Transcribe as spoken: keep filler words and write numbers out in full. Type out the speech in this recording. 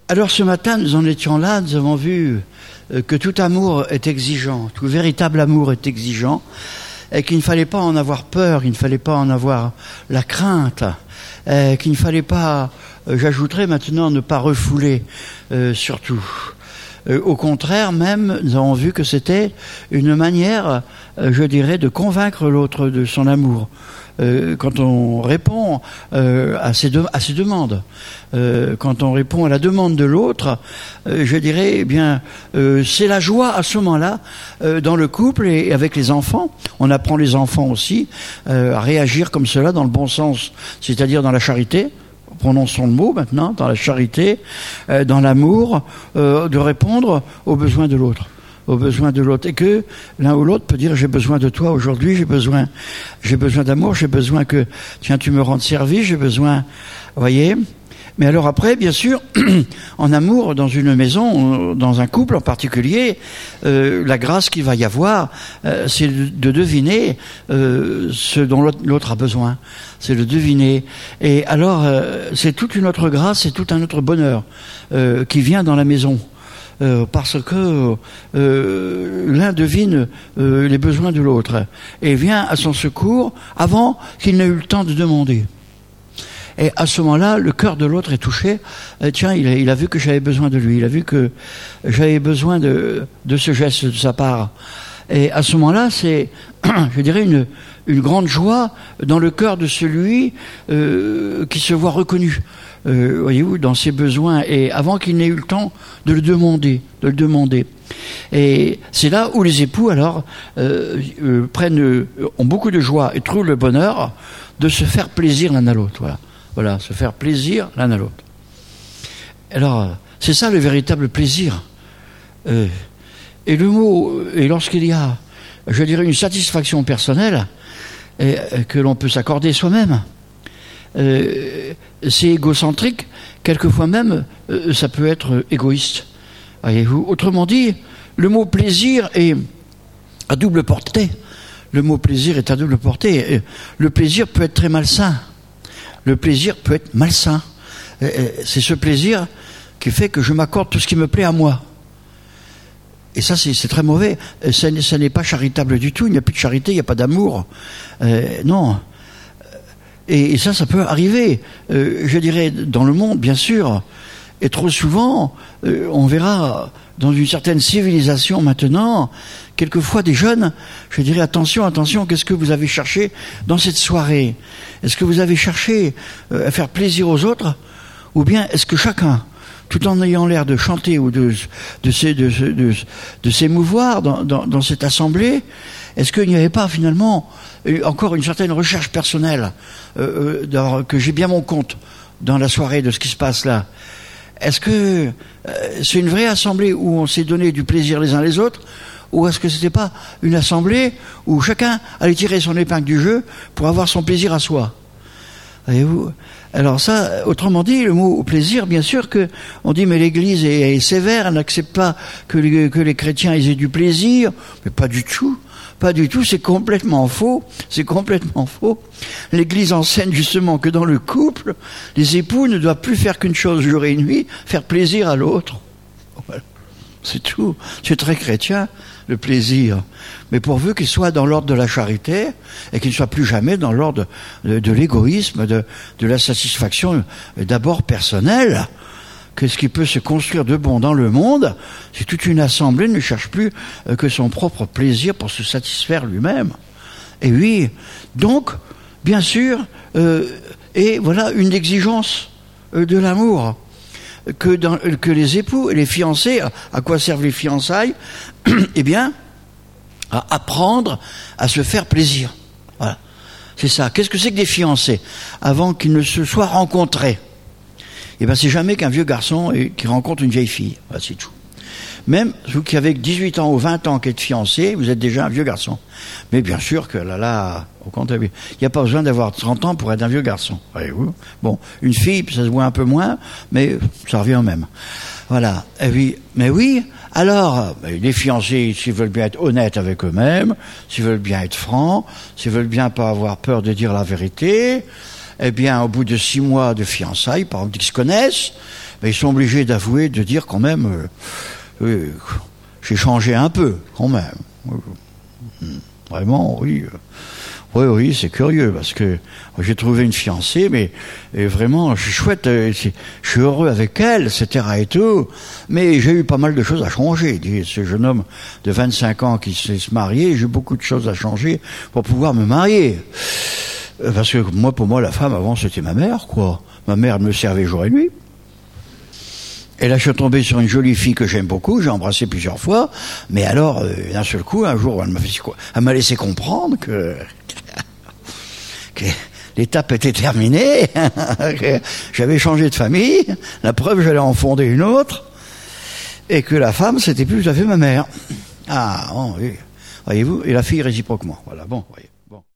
Alors ce matin, nous en étions là, nous avons vu que tout amour est exigeant, tout véritable amour est exigeant, et qu'il ne fallait pas en avoir peur, qu'il ne fallait pas en avoir la crainte, et qu'il ne fallait pas, j'ajouterais maintenant, ne pas refouler, euh, surtout. Euh, au contraire, même, nous avons vu que c'était une manière, euh, je dirais, de convaincre l'autre de son amour. Euh, quand on répond euh, à, ses de, à ses demandes, euh, quand on répond à la demande de l'autre, euh, je dirais, eh bien, euh, c'est la joie à ce moment-là euh, dans le couple et avec les enfants. On apprend les enfants aussi euh, à réagir comme cela dans le bon sens, c'est-à-dire dans la charité. Prononçons le mot maintenant, dans la charité, euh, dans l'amour, euh, de répondre aux besoins de l'autre. aux besoins de l'autre, et que l'un ou l'autre peut dire j'ai besoin de toi aujourd'hui, j'ai besoin j'ai besoin d'amour, j'ai besoin que tiens tu me rendes service, j'ai besoin, vous voyez. Mais alors après, bien sûr, en amour, dans une maison, dans un couple en particulier, euh, la grâce qu'il va y avoir, euh, c'est de deviner euh, ce dont l'autre, l'autre a besoin. C'est de deviner. Et alors, euh, c'est toute une autre grâce, c'est tout un autre bonheur euh, qui vient dans la maison. Euh, parce que euh, l'un devine euh, les besoins de l'autre et vient à son secours avant qu'il n'ait eu le temps de demander. Et à ce moment-là, le cœur de l'autre est touché. Euh, tiens, il a, il a vu que j'avais besoin de lui. Il a vu que j'avais besoin de, de ce geste de sa part. Et à ce moment-là, c'est, je dirais, une, une grande joie dans le cœur de celui euh, qui se voit reconnu. Euh, voyez-vous, dans ses besoins, et avant qu'il n'ait eu le temps de le demander, de le demander. Et c'est là où les époux, alors, euh, euh, prennent, euh, ont beaucoup de joie et trouvent le bonheur de se faire plaisir l'un à l'autre. Voilà, voilà, se faire plaisir l'un à l'autre. Alors, c'est ça le véritable plaisir. Euh, et le mot, et lorsqu'il y a, je dirais, une satisfaction personnelle et, et que l'on peut s'accorder soi-même. Euh, c'est égocentrique, quelquefois même euh, ça peut être égoïste. Voyez-vous, autrement dit, le mot plaisir est à double portée. Le mot plaisir est à double portée. Et le plaisir peut être très malsain. Le plaisir peut être malsain. Et c'est ce plaisir qui fait que je m'accorde tout ce qui me plaît à moi. Et ça, c'est, c'est très mauvais. Ça, ça n'est pas charitable du tout. Il n'y a plus de charité, il n'y a pas d'amour. Euh, non. Et ça, ça peut arriver, euh, je dirais, dans le monde, bien sûr. Et trop souvent, euh, on verra dans une certaine civilisation maintenant, quelquefois des jeunes, je dirais, attention, attention, qu'est-ce que vous avez cherché dans cette soirée ? Est-ce que vous avez cherché euh, à faire plaisir aux autres ? Ou bien est-ce que chacun, tout en ayant l'air de chanter ou de, de, de, de, de, de s'émouvoir dans, dans, dans cette assemblée, est-ce qu'il n'y avait pas finalement encore une certaine recherche personnelle euh, euh, que j'ai bien mon compte dans la soirée de ce qui se passe là? Est-ce que euh, c'est une vraie assemblée où on s'est donné du plaisir les uns les autres, ou est-ce que c'était pas une assemblée où chacun allait tirer son épingle du jeu pour avoir son plaisir à soi? Voyez-vous? Alors ça, autrement dit, le mot plaisir, bien sûr que on dit mais l'Église est, est sévère, elle n'accepte pas que les, que les chrétiens aient du plaisir, mais pas du tout. Pas du tout, c'est complètement faux, c'est complètement faux. L'Église enseigne justement que dans le couple, les époux ne doivent plus faire qu'une chose jour et nuit, faire plaisir à l'autre. Voilà. C'est tout, c'est très chrétien, le plaisir. Mais pourvu qu'il soit dans l'ordre de la charité et qu'il ne soit plus jamais dans l'ordre de, de l'égoïsme, de, de la satisfaction d'abord personnelle. Qu'est-ce qui peut se construire de bon dans le monde si toute une assemblée ne cherche plus que son propre plaisir pour se satisfaire lui-même? Et oui, donc, bien sûr, euh, et voilà une exigence euh, de l'amour. Que, dans, que les époux et les fiancés, à quoi servent les fiançailles? Eh bien, à apprendre à se faire plaisir. Voilà, c'est ça. Qu'est-ce que c'est que des fiancés? Avant qu'ils ne se soient rencontrés, eh bien, c'est jamais qu'un vieux garçon qui rencontre une vieille fille. Voilà, c'est tout. Même vous qui avez dix-huit ans ou vingt ans qui êtes fiancé, vous êtes déjà un vieux garçon. Mais bien sûr que là, là, au contraire, il n'y a pas besoin d'avoir trente ans pour être un vieux garçon. Voyez-vous? Bon, une fille, ça se voit un peu moins, mais ça revient au même. Voilà. Et oui, mais oui, alors, les fiancés, s'ils veulent bien être honnêtes avec eux-mêmes, s'ils veulent bien être francs, s'ils veulent bien pas avoir peur de dire la vérité, eh bien, au bout de six mois de fiançailles, par exemple, qu'ils se connaissent, mais ils sont obligés d'avouer, de dire quand même, euh, euh, j'ai changé un peu, quand même. Vraiment, oui. Oui, oui, c'est curieux, parce que j'ai trouvé une fiancée, mais et vraiment, je suis chouette, je suis heureux avec elle, et cetera et tout, mais j'ai eu pas mal de choses à changer. Ce jeune homme de vingt-cinq ans qui sait se marier, j'ai eu beaucoup de choses à changer pour pouvoir me marier. Parce que moi, pour moi, la femme, avant, c'était ma mère, quoi. Ma mère me servait jour et nuit. Et là, je suis tombé sur une jolie fille que j'aime beaucoup, j'ai embrassé plusieurs fois, mais alors, euh, d'un seul coup, un jour, elle m'a fait quoi ? Elle m'a laissé comprendre que, que l'étape était terminée, que j'avais changé de famille, la preuve, j'allais en fonder une autre, et que la femme, c'était plus tout à fait ma mère. Ah, bon, oui. Voyez-vous, et la fille réciproquement. Voilà, bon, voyez.